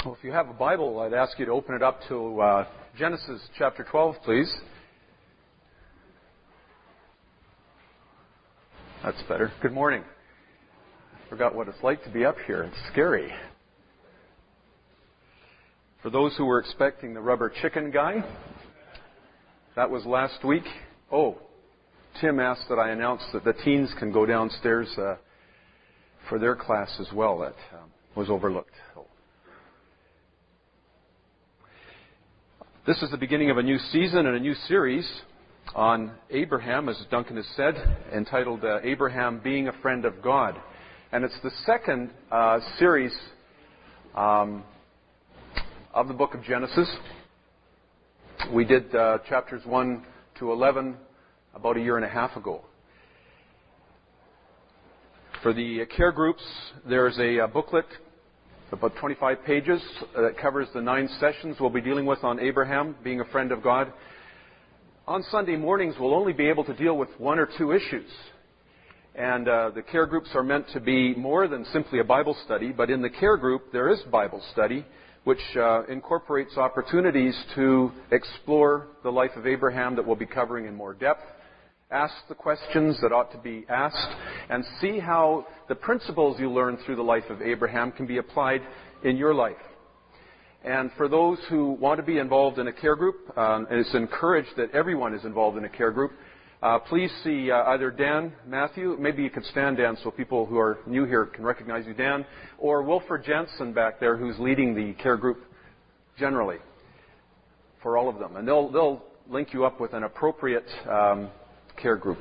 Well, if you have a Bible, I'd ask you to open it up to Genesis chapter 12, please. That's better. Good morning. I forgot what it's like to be up here. It's scary. For those who were expecting the rubber chicken guy, that was last week. Oh, Tim asked that I announce that the teens can go downstairs for their class as well. That was overlooked. This is the beginning of a new season and a new series on Abraham, as Duncan has said, entitled Abraham Being a Friend of God. And it's the second series of the book of Genesis. We did chapters 1 to 11 about a year and a half ago. For the care groups, there's a booklet, about 25 pages, that covers the 9 sessions we'll be dealing with on Abraham, being a friend of God. On Sunday mornings, we'll only be able to deal with 1 or 2 issues. And the care groups are meant to be more than simply a Bible study, but in the care group, there is Bible study, which incorporates opportunities to explore the life of Abraham that we'll be covering in more depth, ask the questions that ought to be asked, and see how the principles you learn through the life of Abraham can be applied in your life. And for those who want to be involved in a care group, and it's encouraged that everyone is involved in a care group, please see either Dan, Matthew, maybe you could stand, Dan, so people who are new here can recognize you, Dan, or Wilford Jensen back there, who's leading the care group generally for all of them. And they'll link you up with an appropriate care group.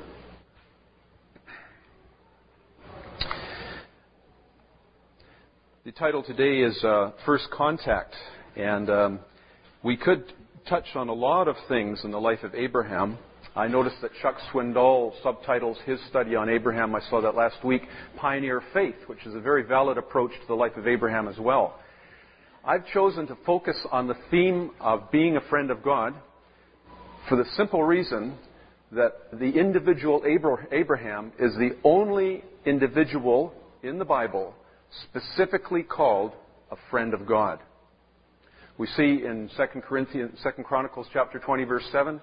The title today is First Contact, and we could touch on a lot of things in the life of Abraham. I noticed that Chuck Swindoll subtitles his study on Abraham, I saw that last week, Pioneer Faith, which is a very valid approach to the life of Abraham as well. I've chosen to focus on the theme of being a friend of God for the simple reason that the individual Abraham is the only individual in the Bible specifically called a friend of God. We see in 2 Chronicles chapter 20, verse 7,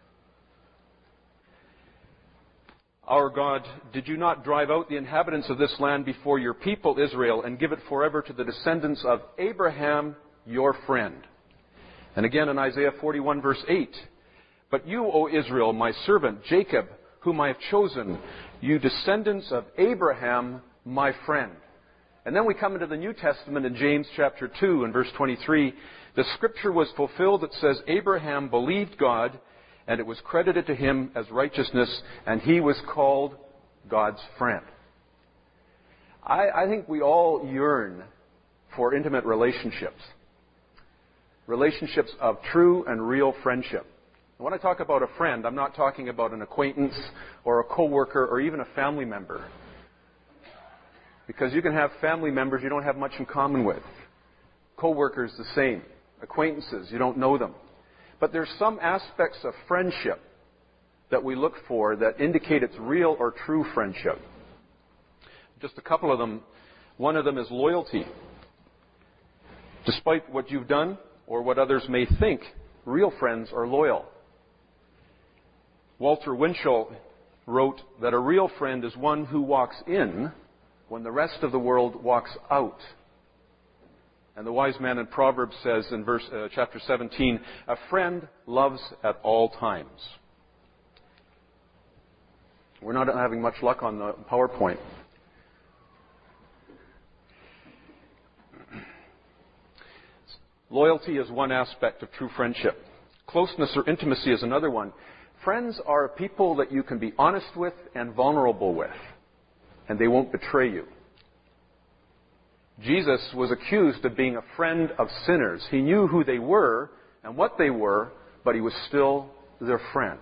Our God, did you not drive out the inhabitants of this land before your people Israel and give it forever to the descendants of Abraham, your friend? And again in Isaiah 41, verse 8, But you, O Israel, my servant, Jacob, whom I have chosen, you descendants of Abraham, my friend. And then we come into the New Testament in James chapter 2 and verse 23. The scripture was fulfilled that says, Abraham believed God, and it was credited to him as righteousness, and he was called God's friend. I think we all yearn for intimate relationships. Relationships of true and real friendship. When I talk about a friend, I'm not talking about an acquaintance or a coworker or even a family member. Because you can have family members you don't have much in common with. Coworkers the same. Acquaintances, you don't know them. But there's some aspects of friendship that we look for that indicate it's real or true friendship. Just a couple of them. One of them is loyalty. Despite what you've done or what others may think, real friends are loyal. Walter Winchell wrote that a real friend is one who walks in when the rest of the world walks out. And the wise man in Proverbs says in chapter 17, a friend loves at all times. We're not having much luck on the PowerPoint. Loyalty is one aspect of true friendship. Closeness or intimacy is another one. Friends are people that you can be honest with and vulnerable with, and they won't betray you. Jesus was accused of being a friend of sinners. He knew who they were and what they were, but he was still their friend.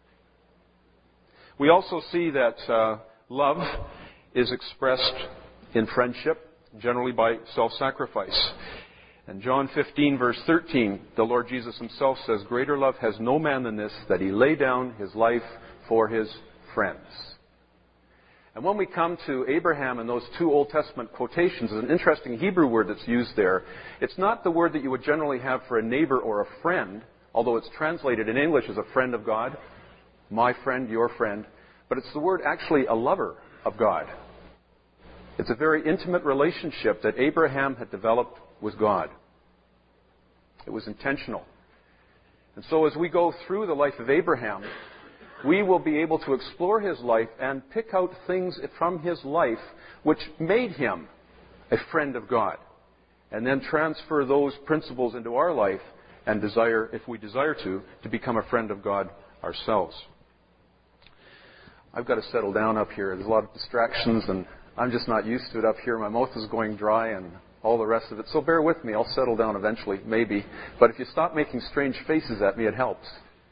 We also see that love is expressed in friendship, generally by self-sacrifice. In John 15, verse 13, the Lord Jesus himself says, Greater love has no man than this, that he lay down his life for his friends. And when we come to Abraham and those two Old Testament quotations, there's an interesting Hebrew word that's used there. It's not the word that you would generally have for a neighbor or a friend, although it's translated in English as a friend of God, my friend, your friend. But it's the word actually a lover of God. It's a very intimate relationship that Abraham had developed with God. It was intentional. And so as we go through the life of Abraham, we will be able to explore his life and pick out things from his life which made him a friend of God. And then transfer those principles into our life and desire, if we desire to become a friend of God ourselves. I've got to settle down up here. There's a lot of distractions and I'm just not used to it up here. My mouth is going dry and all the rest of it. So bear with me. I'll settle down eventually, maybe. But if you stop making strange faces at me, it helps.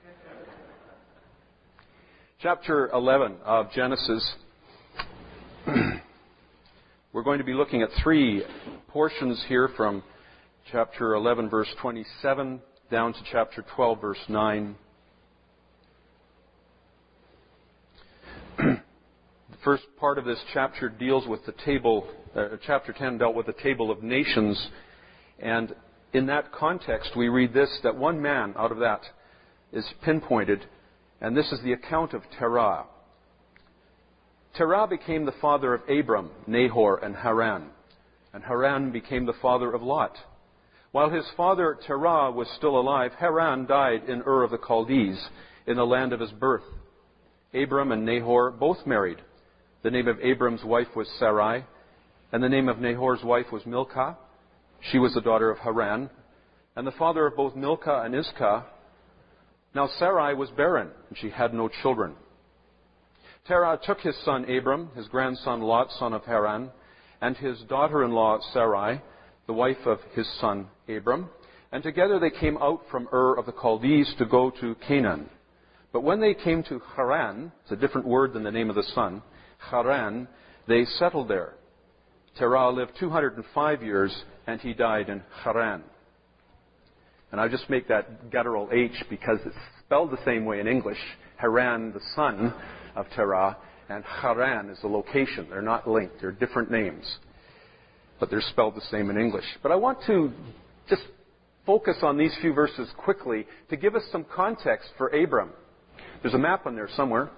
Chapter 11 of Genesis. We're going to be looking at three portions here from chapter 11, verse 27, down to chapter 12, verse 9. The first part of this chapter deals with the table. Chapter 10 dealt with the table of nations. And in that context, we read this, that one man out of that is pinpointed. And this is the account of Terah. Terah became the father of Abram, Nahor, and Haran. And Haran became the father of Lot. While his father Terah was still alive, Haran died in Ur of the Chaldees, in the land of his birth. Abram and Nahor both married. The name of Abram's wife was Sarai, and the name of Nahor's wife was Milcah. She was the daughter of Haran, and the father of both Milcah and Iscah. Now Sarai was barren, and she had no children. Terah took his son Abram, his grandson Lot, son of Haran, and his daughter-in-law Sarai, the wife of his son Abram, and together they came out from Ur of the Chaldees to go to Canaan. But when they came to Haran, it's a different word than the name of the son, Haran, they settled there. Terah lived 205 years, and he died in Haran. And I just make that guttural H because it's spelled the same way in English. Haran, the son of Terah, and Haran is the location. They're not linked. They're different names. But they're spelled the same in English. But I want to just focus on these few verses quickly to give us some context for Abram. There's a map on there somewhere.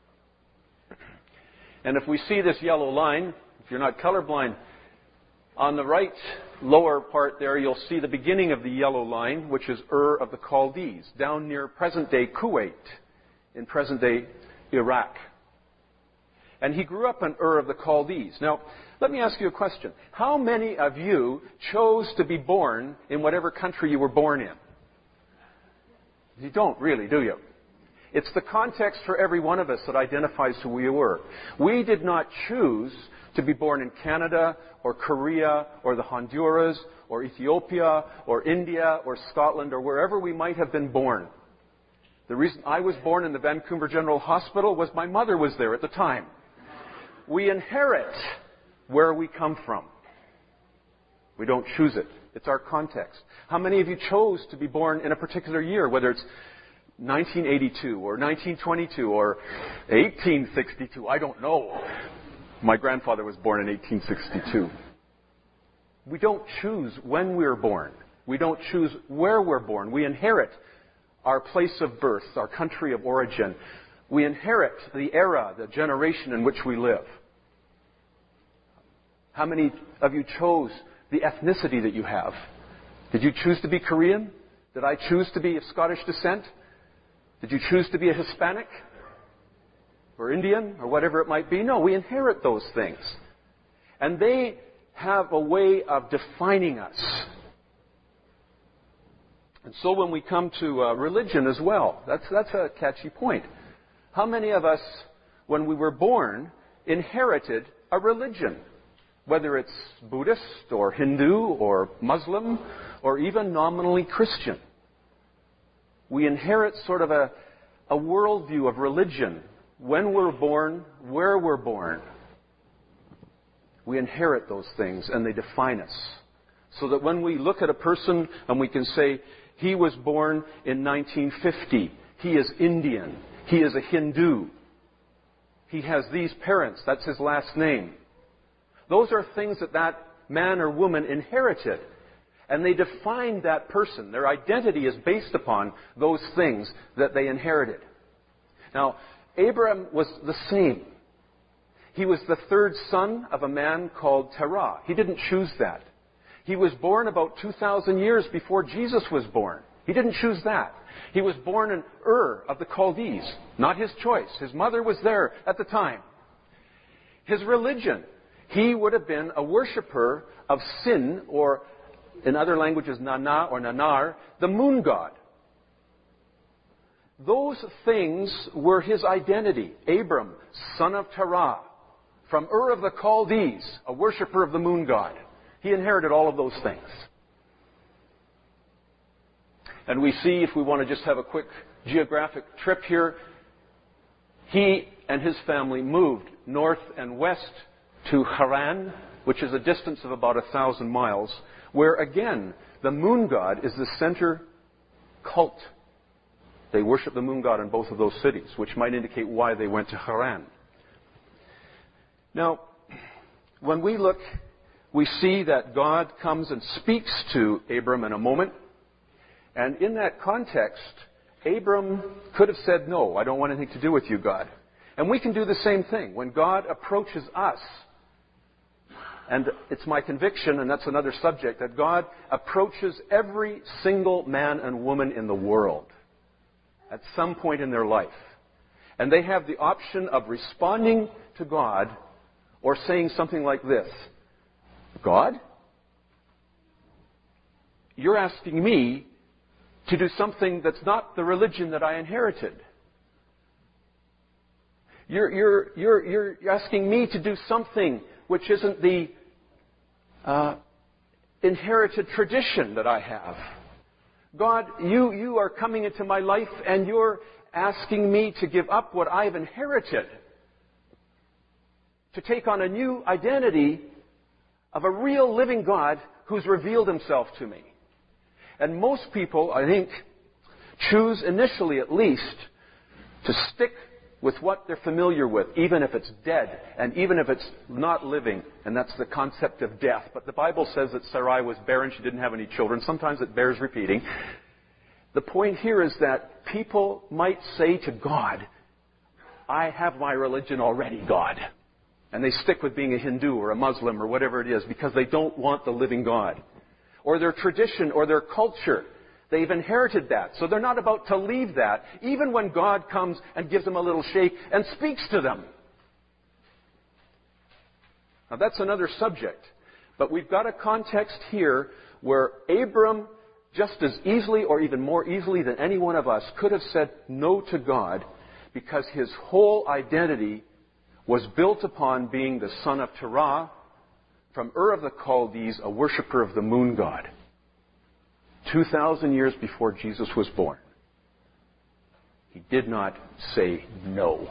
And if we see this yellow line, if you're not colorblind, on the right lower part there, you'll see the beginning of the yellow line, which is Ur of the Chaldees, down near present-day Kuwait, in present-day Iraq. And he grew up in Ur of the Chaldees. Now, let me ask you a question. How many of you chose to be born in whatever country you were born in? You don't really, do you? It's the context for every one of us that identifies who we were. We did not choose to be born in Canada or Korea or the Honduras or Ethiopia or India or Scotland or wherever we might have been born. The reason I was born in the Vancouver General Hospital was my mother was there at the time. We inherit where we come from. We don't choose it. It's our context. How many of you chose to be born in a particular year, whether it's 1982 or 1922 or 1862? I don't know. My grandfather was born in 1862. We don't choose when we're born. We don't choose where we're born. We inherit our place of birth, our country of origin. We inherit the era, the generation in which we live. How many of you chose the ethnicity that you have? Did you choose to be Korean? Did I choose to be of Scottish descent? Did you choose to be a Hispanic? Or Indian? Or whatever it might be? No, we inherit those things. And they have a way of defining us. And so when we come to religion as well, that's a catchy point. How many of us, when we were born, inherited a religion? Whether it's Buddhist or Hindu or Muslim or even nominally Christian. We inherit sort of a worldview of religion. When we're born, where we're born. We inherit those things and they define us. So that when we look at a person and we can say, he was born in 1950. He is Indian. He is a Hindu. he has these parents. That's his last name. Those are things that man or woman inherited. And they define that person. Their identity is based upon those things that they inherited. Now, Abraham was the same. He was the third son of a man called Terah. He didn't choose that. He was born about 2,000 years before Jesus was born. He didn't choose that. He was born in Ur of the Chaldees. Not his choice. His mother was there at the time. His religion. He would have been a worshiper of Sin, or in other languages, Nana or Nanar, the moon god. Those things were his identity. Abram, son of Terah, from Ur of the Chaldees, a worshiper of the moon god. He inherited all of those things. And we see, if we want to just have a quick geographic trip here, he and his family moved north and west to Haran, which is a distance of about 1,000 miles, where again, the moon god is the center cult. They worship the moon god in both of those cities, which might indicate why they went to Haran. Now, when we look, we see that God comes and speaks to Abram in a moment. And in that context, Abram could have said, "No, I don't want anything to do with you, God." And we can do the same thing. When God approaches us, and it's my conviction, and that's another subject, that God approaches every single man and woman in the world at some point in their life. And they have the option of responding to God or saying something like this: "God, you're asking me to do something that's not the religion that I inherited. You're asking me to do something which isn't the inherited tradition that I have. God, you are coming into my life and you're asking me to give up what I've inherited, to take on a new identity of a real living God who's revealed himself to me." And most people, I think, choose initially at least to stick with what they're familiar with, even if it's dead and even if it's not living. And that's the concept of death. But the Bible says that Sarai was barren. She didn't have any children. Sometimes it bears repeating. The point here is that people might say to God, "I have my religion already, God." And they stick with being a Hindu or a Muslim or whatever it is because they don't want the living God. Or their tradition or their culture. They've inherited that. So they're not about to leave that, even when God comes and gives them a little shake and speaks to them. Now that's another subject. But we've got a context here where Abram, just as easily or even more easily than any one of us, could have said no to God because his whole identity was built upon being the son of Terah, from Ur of the Chaldees, a worshiper of the moon god, 2,000 years before Jesus was born. He did not say no.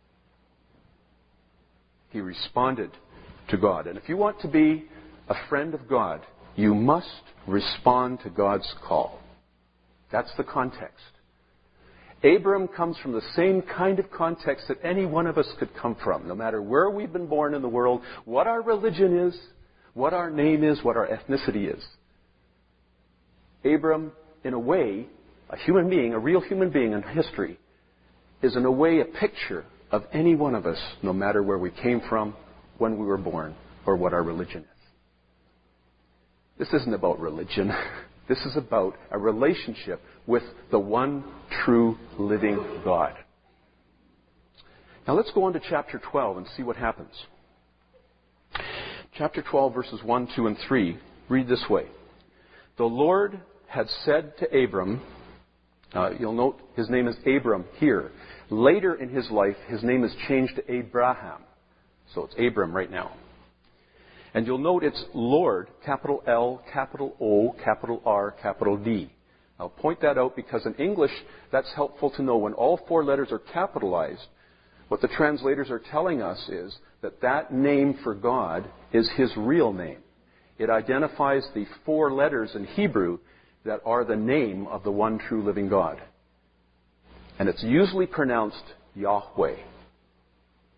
He responded to God. And if you want to be a friend of God, you must respond to God's call. That's the context. Abram comes from the same kind of context that any one of us could come from, no matter where we've been born in the world, what our religion is, what our name is, what our ethnicity is. Abram, in a way, a human being, a real human being in history, is in a way a picture of any one of us, no matter where we came from, when we were born, or what our religion is. This isn't about religion. This is about a relationship with the one true living God. Now let's go on to chapter 12 and see what happens. Chapter 12, verses 1, 2, and 3 read this way. The Lord had said to Abram, you'll note his name is Abram here. Later in his life, his name is changed to Abraham. So it's Abram right now. And you'll note it's Lord, capital L, capital O, capital R, capital D. I'll point that out because in English, that's helpful to know. When all four letters are capitalized, what the translators are telling us is that that name for God is his real name. It identifies the four letters in Hebrew that are the name of the one true living God. And it's usually pronounced Yahweh.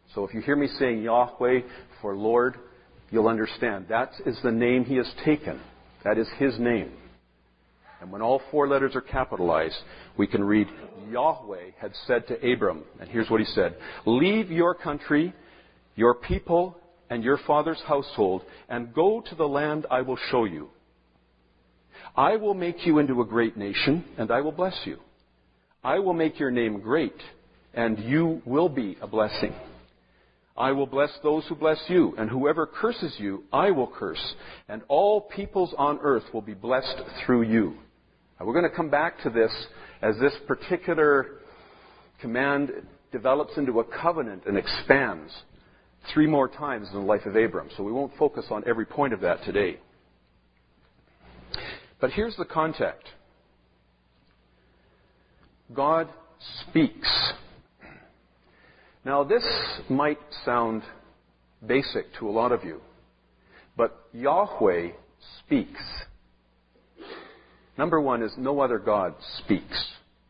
So if you hear me saying Yahweh for Lord, you'll understand. That is the name He has taken. That is His name. And when all 4 letters are capitalized, we can read, Yahweh had said to Abram, and here's what He said, leave your country, your people, and your father's household, and go to the land I will show you. I will make you into a great nation, and I will bless you. I will make your name great, and you will be a blessing. I will bless those who bless you, and whoever curses you, I will curse, and all peoples on earth will be blessed through you. Now, we're going to come back to this as this particular command develops into a covenant and expands 3 more times in the life of Abram. So we won't focus on every point of that today. But here's the context. God speaks. Now, this might sound basic to a lot of you, but Yahweh speaks. Number 1 is no other God speaks.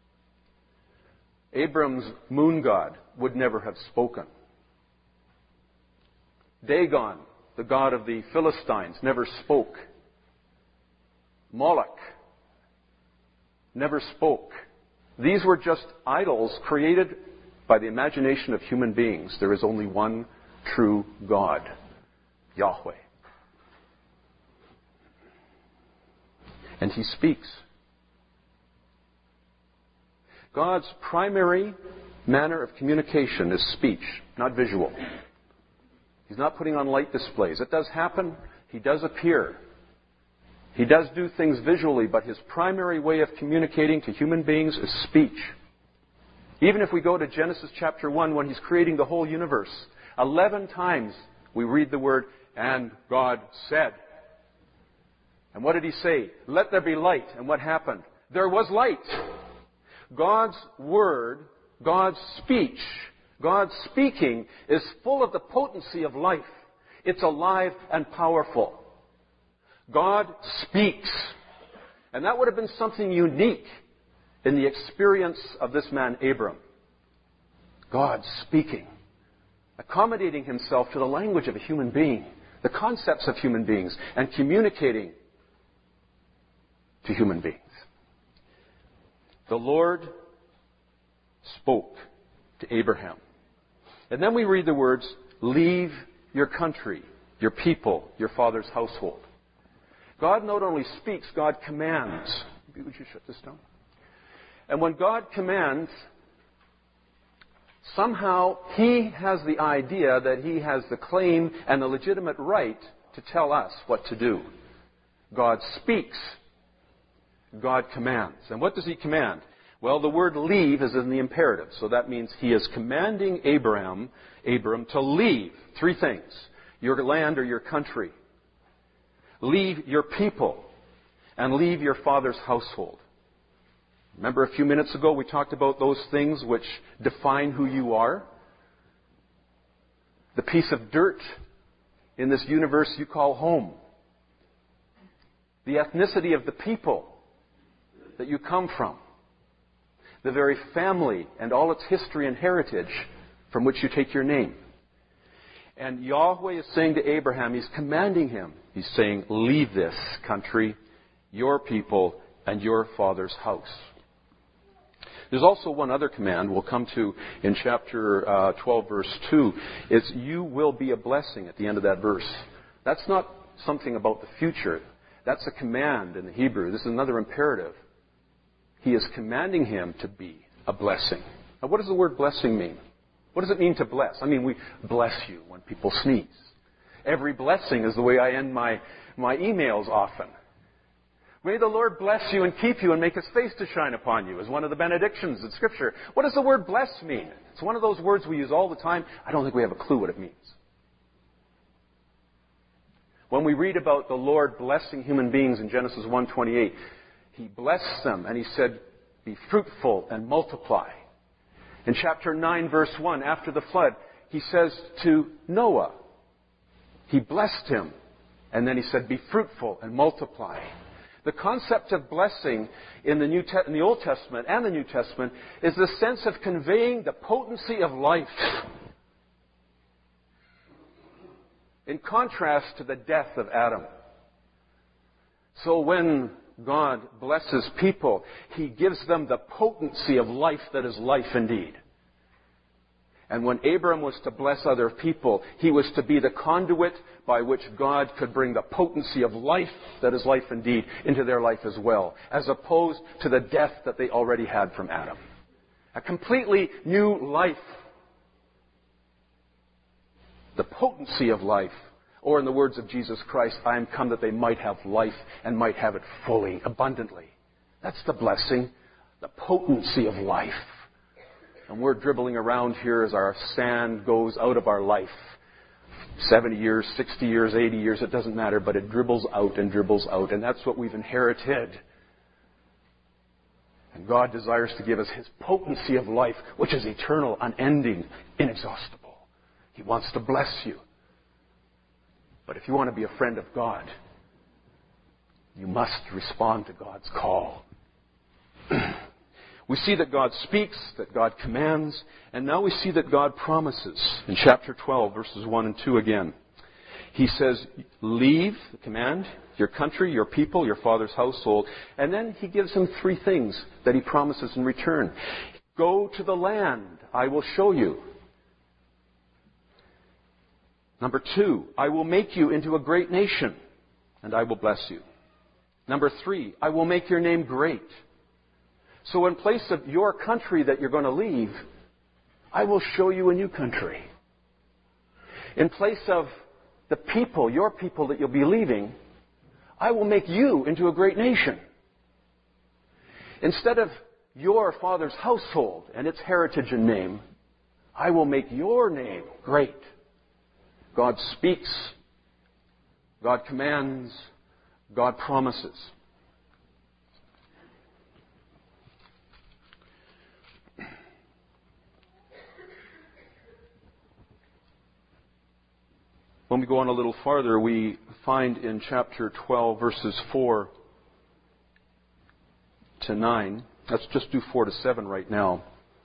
Abram's moon god would never have spoken. Dagon, the god of the Philistines, never spoke. Moloch never spoke. These were just idols created by the imagination of human beings. There is only one true God, Yahweh. And He speaks. God's primary manner of communication is speech, not visual. He's not putting on light displays. It does happen. He does appear. He does do things visually, but His primary way of communicating to human beings is speech. Even if we go to Genesis chapter 1, when He's creating the whole universe, 11 times we read the word, and God said. And what did He say? Let there be light. And what happened? There was light. God's word, God's speech, God's speaking is full of the potency of life. It's alive and powerful. God speaks. And that would have been something unique in the experience of this man, Abram. God speaking, accommodating Himself to the language of a human being, the concepts of human beings, and communicating to human beings. The Lord spoke to Abraham. And then we read the words, leave your country, your people, your father's household. God not only speaks, God commands. Would you shut this down? And when God commands, somehow He has the idea that He has the claim and the legitimate right to tell us what to do. God speaks. God commands. And what does He command? Well, the word leave is in the imperative. So that means He is commanding Abram to leave 3 things. Your land or your country. Leave your people. And leave your father's household. Remember a few minutes ago we talked about those things which define who you are? The piece of dirt in this universe you call home. The ethnicity of the people that you come from. The very family and all its history and heritage from which you take your name. And Yahweh is saying to Abraham, He's commanding him. He's saying, leave this country, your people, and your father's house. There's also one other command we'll come to in chapter 12, verse 2. It's, you will be a blessing at the end of that verse. That's not something about the future. That's a command in the Hebrew. This is another imperative. He is commanding him to be a blessing. Now, what does the word blessing mean? What does it mean to bless? I mean, we bless you when people sneeze. Every blessing is the way I end my emails often. May the Lord bless you and keep you and make His face to shine upon you, is one of the benedictions in Scripture. What does the word bless mean? It's one of those words we use all the time. I don't think we have a clue what it means. When we read about the Lord blessing human beings in Genesis 1:28, He blessed them and He said, be fruitful and multiply. In chapter 9, verse 1, after the flood, He says to Noah, He blessed him, and then He said, be fruitful and multiply. The concept of blessing in the Old Testament and the New Testament is the sense of conveying the potency of life. in contrast to the death of Adam. So when God blesses people, He gives them the potency of life that is life indeed. And when Abram was to bless other people, he was to be the conduit by which God could bring the potency of life that is life indeed into their life as well, as opposed to the death that they already had from Adam. A completely new life. The potency of life. Or in the words of Jesus Christ, I am come that they might have life and might have it fully, abundantly. That's the blessing, the potency of life. And we're dribbling around here as our sand goes out of our life. 70 years, 60 years, 80 years, it doesn't matter, but it dribbles out and dribbles out. And that's what we've inherited. And God desires to give us His potency of life, which is eternal, unending, inexhaustible. He wants to bless you. But if you want to be a friend of God, you must respond to God's call. We see that God speaks, that God commands, and now we see that God promises. In chapter 12, verses 1 and 2 again. He says, leave, the command, your country, your people, your father's household. And then He gives him three things that He promises in return. Go to the land I will show you. Number 2, I will make you into a great nation, and I will bless you. Number 3, I will make your name great. So in place of your country that you're going to leave, I will show you a new country. In place of the people, your people that you'll be leaving, I will make you into a great nation. Instead of your father's household and its heritage and name, I will make your name great. God speaks, God commands, God promises. When we go on a little farther, we find in chapter 12, verses 4 to 9, let's just do 4 to 7 right now,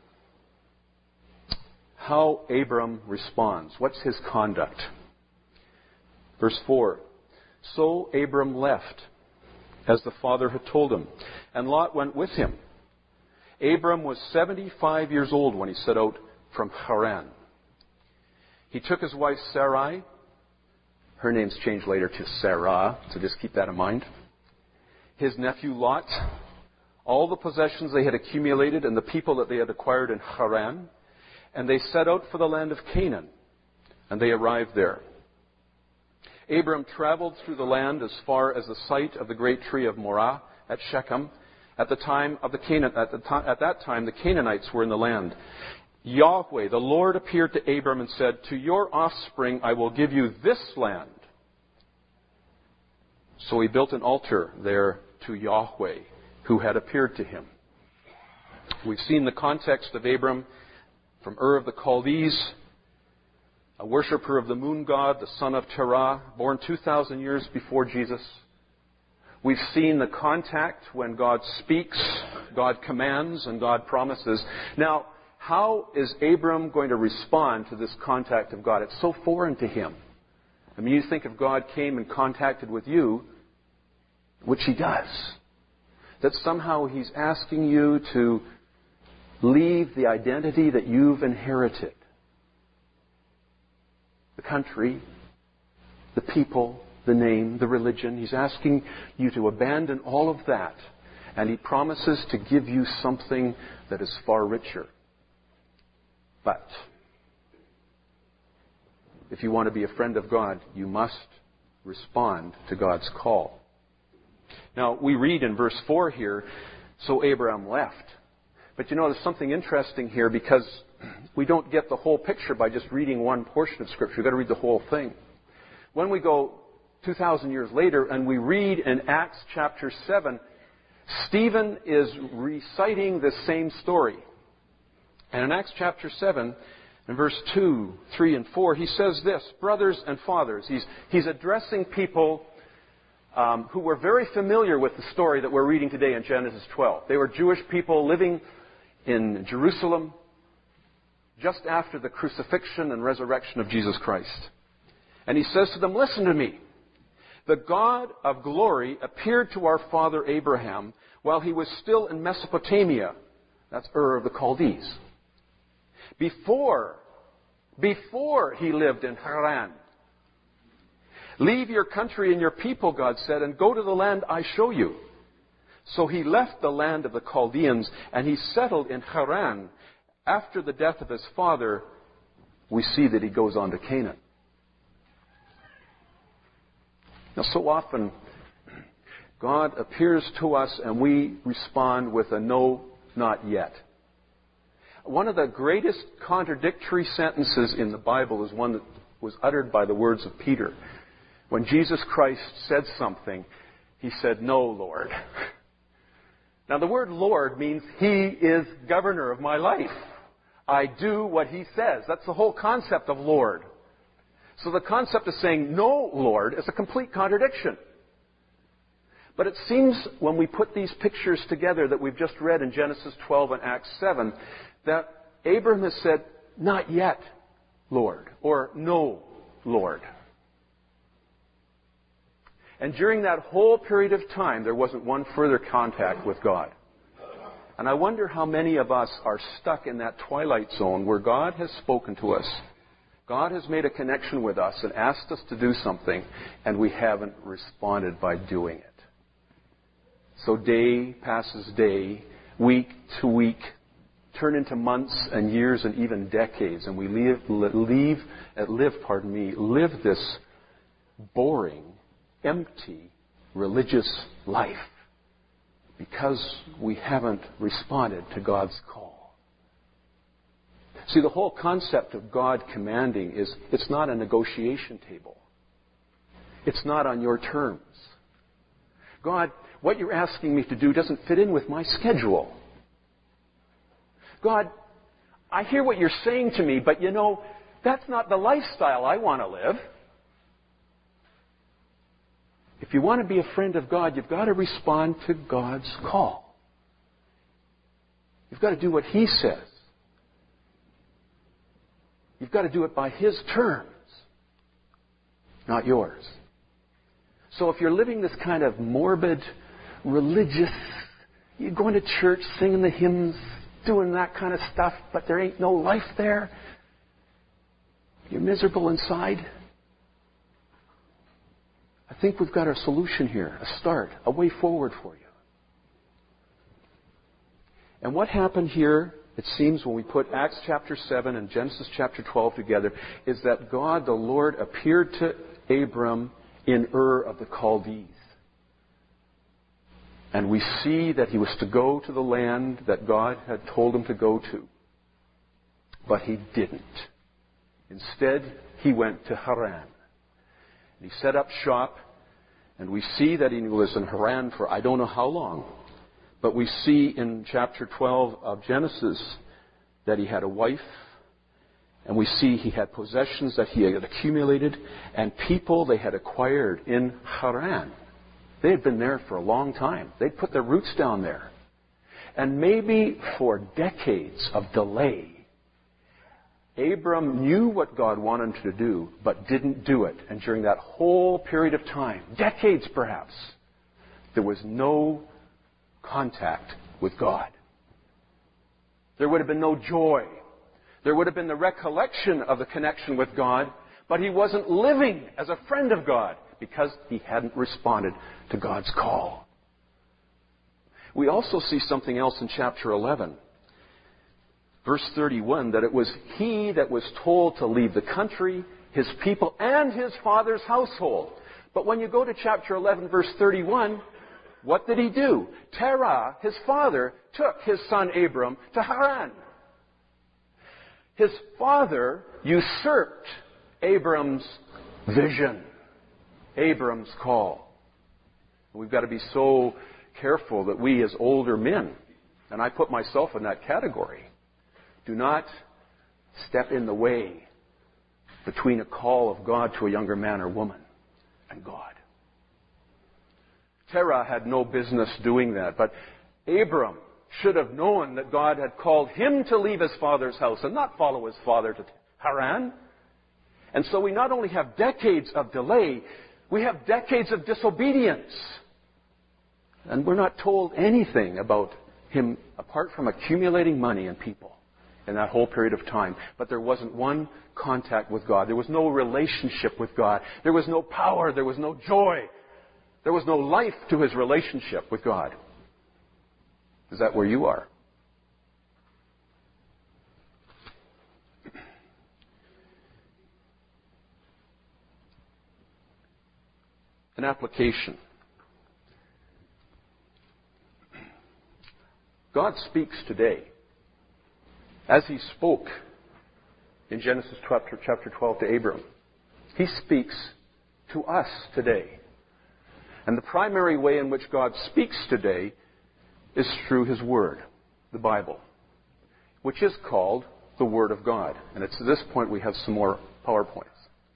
how Abram responds. What's his conduct? Verse 4, so Abram left, as the father had told him, and Lot went with him. Abram was 75 years old when he set out from Haran. He took his wife Sarai. Her name's changed later to Sarah, so just keep that in mind. His nephew Lot, all the possessions they had accumulated and the people that they had acquired in Haran, and they set out for the land of Canaan, and they arrived there. Abram traveled through the land as far as the site of the great tree of Morah at Shechem. At that time, the Canaanites were in the land. Yahweh, the Lord, appeared to Abram and said, to your offspring I will give you this land. So he built an altar there to Yahweh, who had appeared to him. We've seen the context of Abram from Ur of the Chaldees, a worshipper of the moon god, the son of Terah, born 2,000 years before Jesus. We've seen the contact when God speaks, God commands, and God promises. Now, how is Abram going to respond to this contact of God? It's so foreign to him. I mean, you think if God came and contacted with you, which He does, that somehow He's asking you to leave the identity that you've inherited. The country, the people, the name, the religion. He's asking you to abandon all of that. And He promises to give you something that is far richer. But if you want to be a friend of God, you must respond to God's call. Now, we read in verse 4 here, so Abraham left. But you know, there's something interesting here because we don't get the whole picture by just reading one portion of Scripture. You've got to read the whole thing. When we go 2,000 years later and we read in Acts chapter 7, Stephen is reciting the same story. And in Acts chapter 7, in verse 2, 3, and 4, he says this, brothers and fathers. He's addressing people who were very familiar with the story that we're reading today in Genesis 12. They were Jewish people living in Jerusalem just after the crucifixion and resurrection of Jesus Christ. And he says to them, listen to me. The God of glory appeared to our father Abraham while he was still in Mesopotamia. That's Ur of the Chaldees. Before he lived in Haran. Leave your country and your people, God said, and go to the land I show you. So he left the land of the Chaldeans and he settled in Haran. After the death of his father, we see that he goes on to Canaan. Now, so often, God appears to us and we respond with a no, not yet. One of the greatest contradictory sentences in the Bible is one that was uttered by the words of Peter. When Jesus Christ said something, he said, no, Lord. Now, the word Lord means He is governor of my life. I do what He says. That's the whole concept of Lord. So the concept of saying, no, Lord, is a complete contradiction. But it seems when we put these pictures together that we've just read in Genesis 12 and Acts 7, that Abram has said, not yet, Lord, or no, Lord. And during that whole period of time, there wasn't one further contact with God. And I wonder how many of us are stuck in that twilight zone where God has spoken to us. God has made a connection with us and asked us to do something, and we haven't responded by doing it. So day passes day, week to week, turn into months and years and even decades, and we live this boring, empty, religious life because we haven't responded to God's call. See, the whole concept of God commanding is it's not a negotiation table. It's not on your terms. God, what you're asking me to do doesn't fit in with my schedule. God, I hear what you're saying to me, but that's not the lifestyle I want to live. If you want to be a friend of God, you've got to respond to God's call. You've got to do what He says. You've got to do it by His terms, not yours. So if you're living this kind of morbid, religious, you're going to church, singing the hymns, doing that kind of stuff, but there ain't no life there, you're miserable inside, I think we've got a solution here, a start, a way forward for you. And what happened here, it seems, when we put Acts chapter 7 and Genesis chapter 12 together, is that God, the Lord, appeared to Abram in Ur of the Chaldees. And we see that he was to go to the land that God had told him to go to. But he didn't. Instead, he went to Haran. He set up shop, and we see that he was in Haran for I don't know how long. But we see in chapter 12 of Genesis that he had a wife, and we see he had possessions that he had accumulated, and people they had acquired in Haran. They had been there for a long time. They'd put their roots down there. And maybe for decades of delay, Abram knew what God wanted him to do, but didn't do it. And during that whole period of time, decades perhaps, there was no contact with God. There would have been no joy. There would have been the recollection of the connection with God, but he wasn't living as a friend of God because he hadn't responded to God's call. We also see something else in chapter 11. Verse 31, that it was he that was told to leave the country, his people, and his father's household. But when you go to chapter 11, verse 31, what did he do? Terah, his father, took his son Abram to Haran. His father usurped Abram's vision, Abram's call. We've got to be so careful that we as older men, and I put myself in that category, do not step in the way between a call of God to a younger man or woman and God. Terah had no business doing that, but Abram should have known that God had called him to leave his father's house and not follow his father to Haran. And so we not only have decades of delay, we have decades of disobedience. And we're not told anything about him apart from accumulating money and people in that whole period of time. But there wasn't one contact with God. There was no relationship with God. There was no power. There was no joy. There was no life to his relationship with God. Is that where you are? An application. God speaks today as he spoke in Genesis chapter 12 to Abram. He speaks to us today. And the primary way in which God speaks today is through his Word, the Bible, which is called the Word of God. And it's at this point we have some more PowerPoints.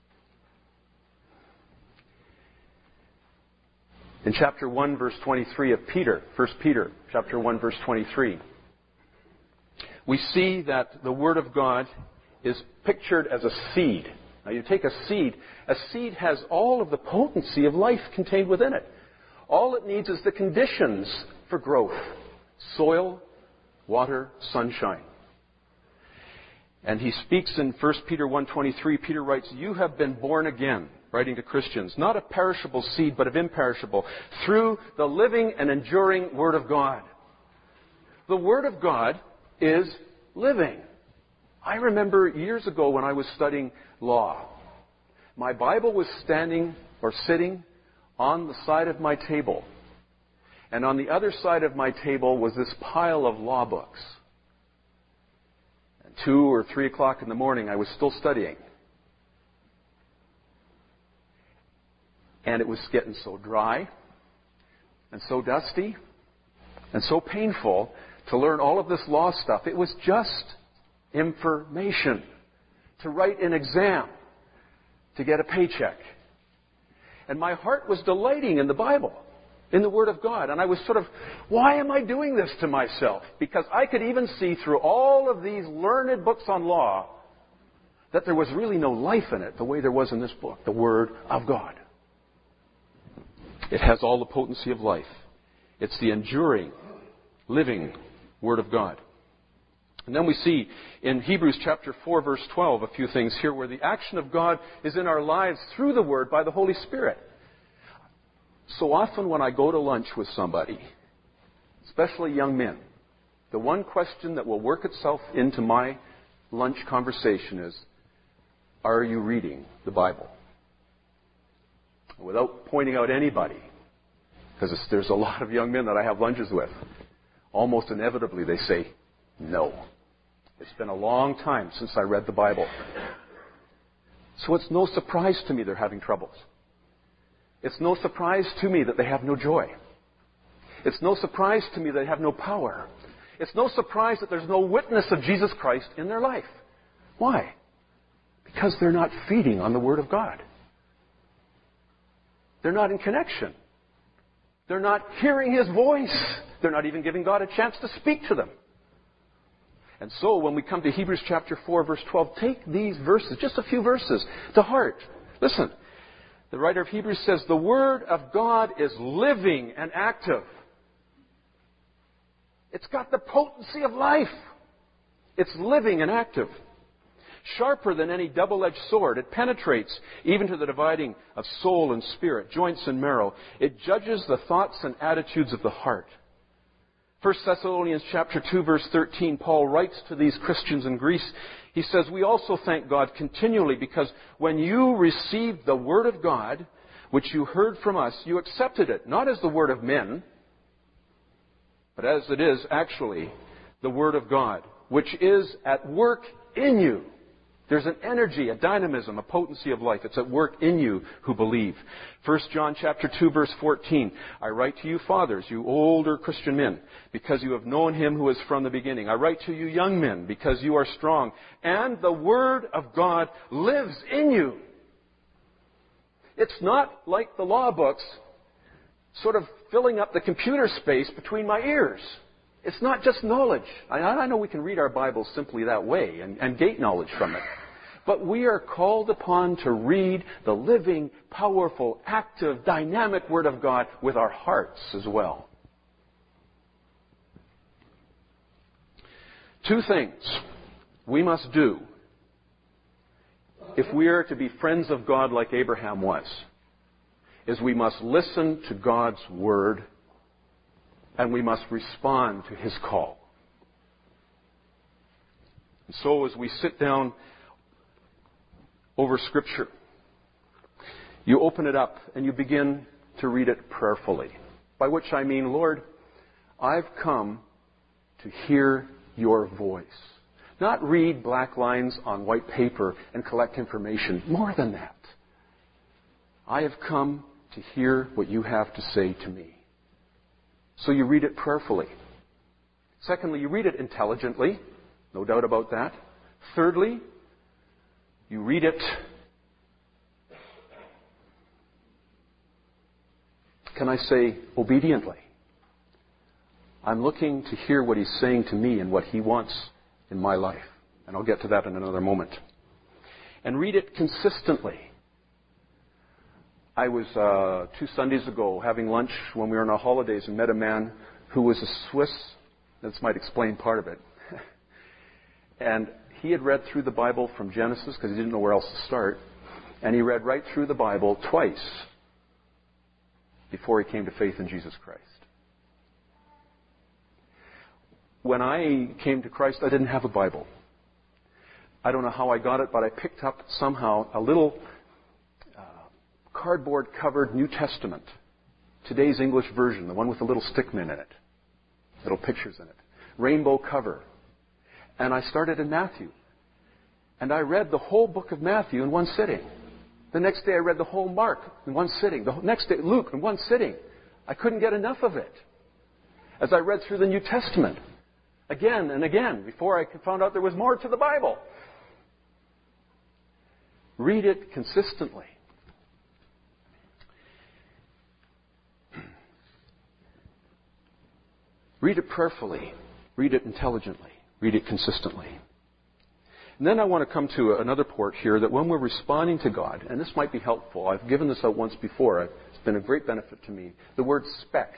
In chapter 1, verse 23 of Peter, 1 Peter, chapter 1, verse 23, we see that the Word of God is pictured as a seed. Now you take a seed has all of the potency of life contained within it. All it needs is the conditions for growth. Soil, water, sunshine. And he speaks in 1 Peter 1:23, Peter writes, "You have been born again," writing to Christians, "not of perishable seed, but of imperishable, through the living and enduring Word of God." The Word of God is living. I remember years ago when I was studying law, my Bible was standing or sitting on the side of my table. And on the other side of my table was this pile of law books. At 2 or 3 o'clock in the morning, I was still studying. And it was getting so dry and so dusty and so painful to learn all of this law stuff. It was just information to write an exam, to get a paycheck. And my heart was delighting in the Bible, in the Word of God. And I was sort of, why am I doing this to myself? Because I could even see through all of these learned books on law that there was really no life in it the way there was in this book, the Word of God. It has all the potency of life. It's the enduring, living Word of God. And then we see in Hebrews chapter 4, verse 12, a few things here where the action of God is in our lives through the Word by the Holy Spirit. So often when I go to lunch with somebody, especially young men, the one question that will work itself into my lunch conversation is, are you reading the Bible? Without pointing out anybody, because there's a lot of young men that I have lunches with, almost inevitably they say, no. It's been a long time since I read the Bible. So it's no surprise to me they're having troubles. It's no surprise to me that they have no joy. It's no surprise to me that they have no power. It's no surprise that there's no witness of Jesus Christ in their life. Why? Because they're not feeding on the Word of God. They're not in connection. They're not hearing His voice. They're not even giving God a chance to speak to them. And so when we come to Hebrews chapter 4, verse 12, take these verses, just a few verses, to heart. Listen, the writer of Hebrews says, the Word of God is living and active. It's got the potency of life. It's living and active. Sharper than any double-edged sword. It penetrates even to the dividing of soul and spirit, joints and marrow. It judges the thoughts and attitudes of the heart. 1 Thessalonians chapter 2, verse 13, Paul writes to these Christians in Greece. He says, we also thank God continually because when you received the Word of God, which you heard from us, you accepted it, not as the word of men, but as it is actually the Word of God, which is at work in you. There's an energy, a dynamism, a potency of life. It's at work in you who believe. 1 John chapter 2, verse 14. I write to you, fathers, you older Christian men, because you have known Him who is from the beginning. I write to you, young men, because you are strong, and the Word of God lives in you. It's not like the law books sort of filling up the computer space between my ears. It's not just knowledge. I know we can read our Bibles simply that way and gate knowledge from it. But we are called upon to read the living, powerful, active, dynamic Word of God with our hearts as well. Two things we must do if we are to be friends of God like Abraham was, is we must listen to God's Word and we must respond to His call. And so as we sit down over Scripture, you open it up and you begin to read it prayerfully. By which I mean, Lord, I've come to hear your voice. Not read black lines on white paper and collect information. More than that. I have come to hear what you have to say to me. So you read it prayerfully. Secondly, you read it intelligently. No doubt about that. Thirdly, you read it, can I say, obediently. I'm looking to hear what He's saying to me and what He wants in my life. And I'll get to that in another moment. And read it consistently. I was 2 Sundays ago having lunch when we were on our holidays and met a man who was a Swiss. This might explain part of it. And he had read through the Bible from Genesis because he didn't know where else to start. And he read right through the Bible twice before he came to faith in Jesus Christ. When I came to Christ, I didn't have a Bible. I don't know how I got it, but I picked up somehow a little cardboard-covered New Testament. Today's English version, the one with the little stickmen in it. Little pictures in it. Rainbow cover. And I started in Matthew. And I read the whole book of Matthew in one sitting. The next day I read the whole Mark in one sitting. The next day Luke in one sitting. I couldn't get enough of it. As I read through the New Testament, again and again, before I found out there was more to the Bible. Read it consistently. Read it prayerfully. Read it intelligently. Read it consistently. And then I want to come to another part here that when we're responding to God, and this might be helpful, I've given this out once before, it's been a great benefit to me, the word SPECK,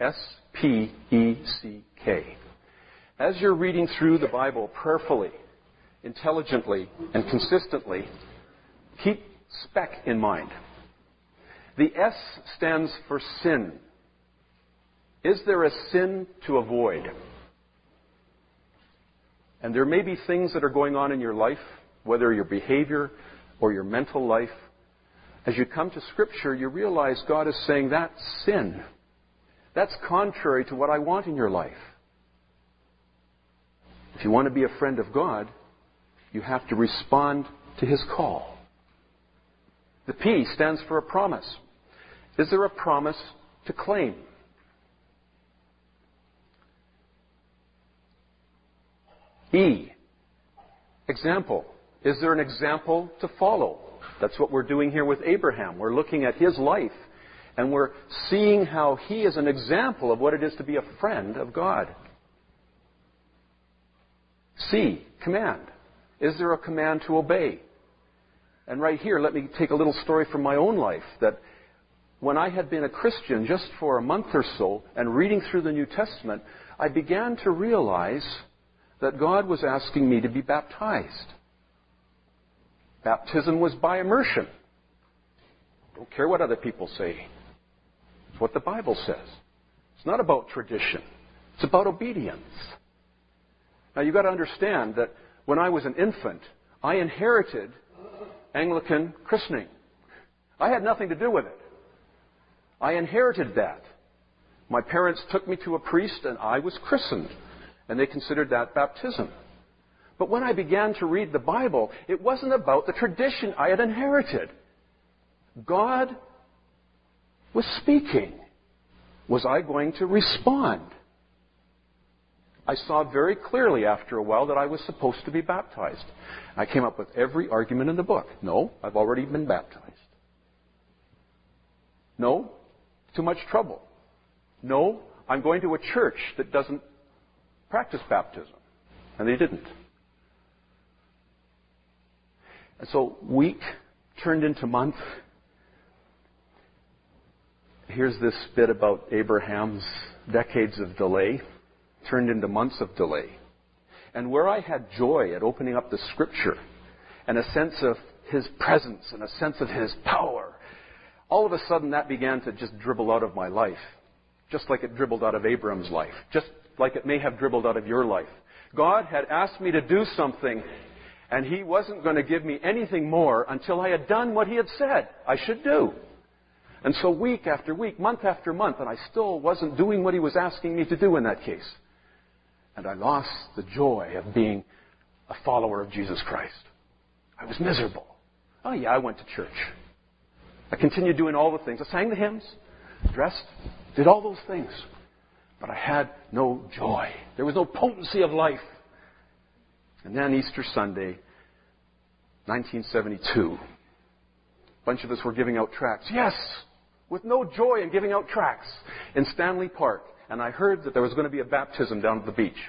S-P-E-C-K. As you're reading through the Bible prayerfully, intelligently, and consistently, keep SPECK in mind. The S stands for sin. Is there a sin to avoid? And there may be things that are going on in your life, whether your behavior or your mental life. As you come to Scripture, you realize God is saying that's sin. That's contrary to what I want in your life. If you want to be a friend of God, you have to respond to His call. The P stands for a promise. Is there a promise to claim? E, example. Is there an example to follow? That's what we're doing here with Abraham. We're looking at his life, and we're seeing how he is an example of what it is to be a friend of God. C, command. Is there a command to obey? And right here, let me take a little story from my own life, that when I had been a Christian just for a month or so, and reading through the New Testament, I began to realize that God was asking me to be baptized. Baptism was by immersion. Don't care what other people say. It's what the Bible says. It's not about tradition. It's about obedience. Now you've got to understand that when I was an infant, I inherited Anglican christening. I had nothing to do with it. I inherited that. My parents took me to a priest and I was christened. And they considered that baptism. But when I began to read the Bible, it wasn't about the tradition I had inherited. God was speaking. Was I going to respond? I saw very clearly after a while that I was supposed to be baptized. I came up with every argument in the book. No, I've already been baptized. No, too much trouble. No, I'm going to a church that doesn't practice baptism. And they didn't. And so week turned into month. Here's this bit about Abraham's decades of delay turned into months of delay. And where I had joy at opening up the Scripture and a sense of His presence and a sense of His power, all of a sudden that began to just dribble out of my life. Just like it dribbled out of Abram's life. Just like it may have dribbled out of your life. God had asked me to do something, and He wasn't going to give me anything more until I had done what He had said I should do. And so week after week, month after month, and I still wasn't doing what He was asking me to do in that case. And I lost the joy of being a follower of Jesus Christ. I was miserable. Oh yeah, I went to church. I continued doing all the things. I sang the hymns, dressed, did all those things. But I had no joy. There was no potency of life. And then Easter Sunday, 1972, a bunch of us were giving out tracts. Yes, with no joy in giving out tracts in Stanley Park. And I heard that there was going to be a baptism down at the beach.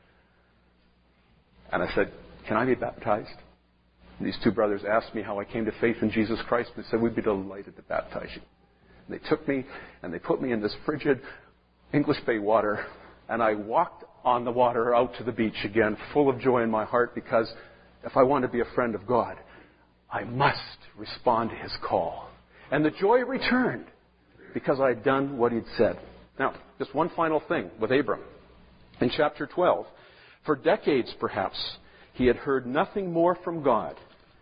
And I said, can I be baptized? And these two brothers asked me how I came to faith in Jesus Christ. And they said, we'd be delighted to baptize you. And they took me and they put me in this frigid English Bay water. And I walked on the water out to the beach again, full of joy in my heart, because if I want to be a friend of God, I must respond to His call. And the joy returned because I had done what He'd said. Now, just one final thing with Abram. In chapter 12, for decades perhaps, he had heard nothing more from God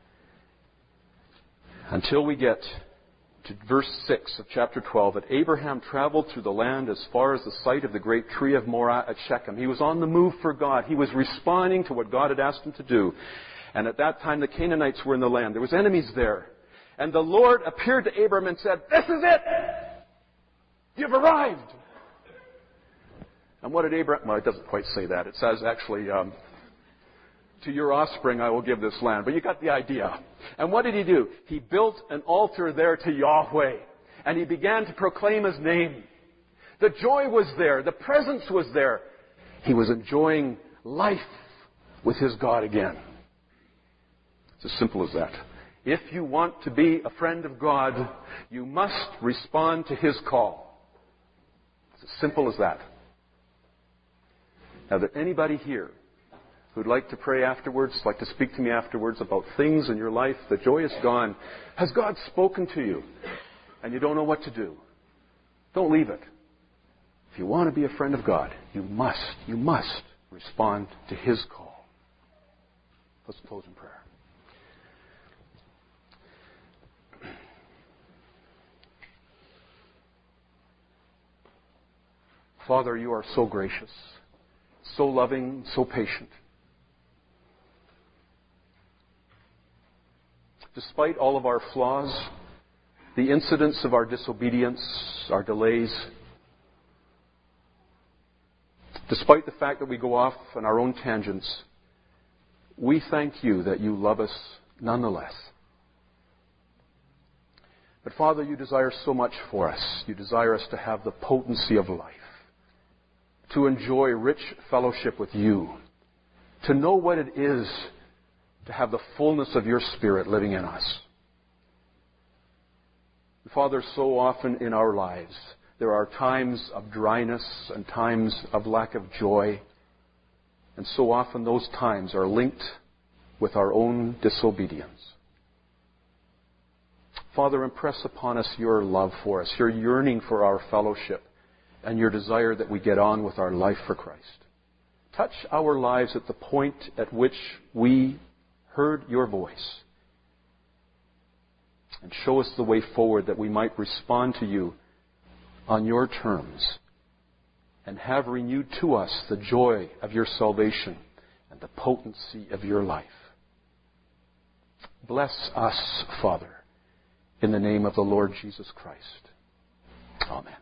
until we get to verse 6 of chapter 12, that Abraham traveled through the land as far as the site of the great tree of Moreh at Shechem. He was on the move for God. He was responding to what God had asked him to do. And at that time, the Canaanites were in the land. There was enemies there. And the Lord appeared to Abram and said, this is it! You've arrived! And what did Abraham... Well, it doesn't quite say that. It says, actually, to your offspring I will give this land. But you got the idea. And what did he do? He built an altar there to Yahweh. And he began to proclaim His name. The joy was there. The presence was there. He was enjoying life with his God again. It's as simple as that. If you want to be a friend of God, you must respond to His call. It's as simple as that. Now, is there anybody here who'd like to pray afterwards, like to speak to me afterwards about things in your life? The joy is gone. Has God spoken to you and you don't know what to do? Don't leave it. If you want to be a friend of God, you must respond to His call. Let's close in prayer. Father, You are so gracious, so loving, so patient. Despite all of our flaws, the incidents of our disobedience, our delays, despite the fact that we go off on our own tangents, we thank You that You love us nonetheless. But Father, You desire so much for us. You desire us to have the potency of life, to enjoy rich fellowship with You, to know what it is to have the fullness of Your Spirit living in us. Father, so often in our lives, there are times of dryness and times of lack of joy. And so often those times are linked with our own disobedience. Father, impress upon us Your love for us, Your yearning for our fellowship, and Your desire that we get on with our life for Christ. Touch our lives at the point at which we heard Your voice. And show us the way forward that we might respond to You on Your terms and have renewed to us the joy of Your salvation and the potency of Your life. Bless us, Father, in the name of the Lord Jesus Christ. Amen.